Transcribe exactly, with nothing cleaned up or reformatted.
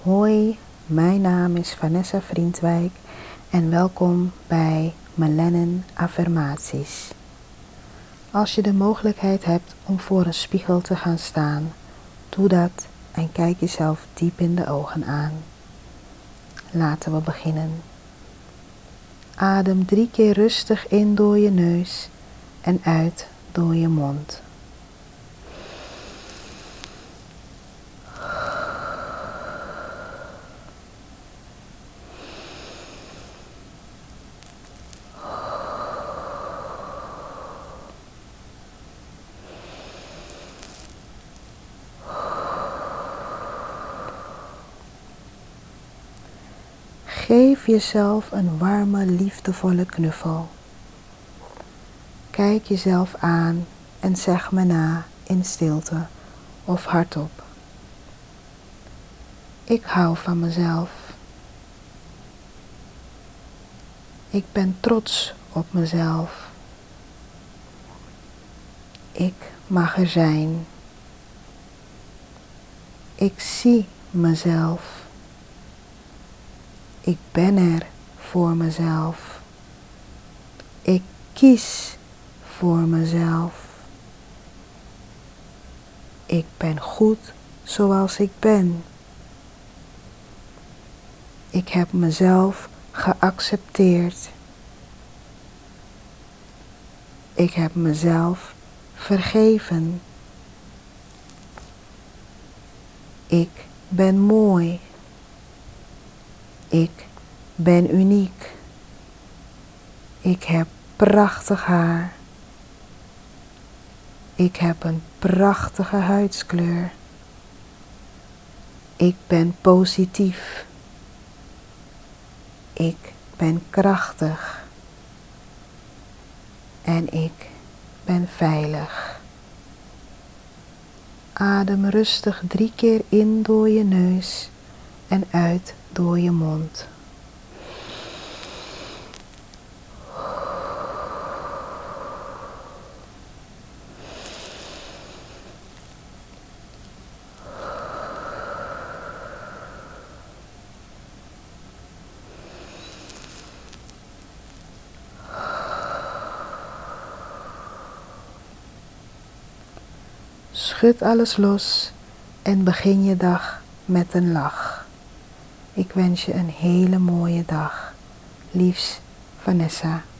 Hoi, mijn naam is Vanessa Vriendwijk en welkom bij Melanin Affirmaties. Als je de mogelijkheid hebt om voor een spiegel te gaan staan, doe dat en kijk jezelf diep in de ogen aan. Laten we beginnen. Adem drie keer rustig in door je neus en uit door je mond. Geef jezelf een warme, liefdevolle knuffel. Kijk jezelf aan en zeg me na in stilte of hardop. Ik hou van mezelf. Ik ben trots op mezelf. Ik mag er zijn. Ik zie mezelf. Ik ben er voor mezelf. Ik kies voor mezelf. Ik ben goed zoals ik ben. Ik heb mezelf geaccepteerd. Ik heb mezelf vergeven. Ik ben mooi. Ik ben uniek. Ik heb prachtig haar. Ik heb een prachtige huidskleur. Ik ben positief. Ik ben krachtig. En ik ben veilig. Adem rustig drie keer in door je neus en uit door je mond. Schud alles los en begin je dag met een lach. Ik wens je een hele mooie dag. Liefs, Vanessa.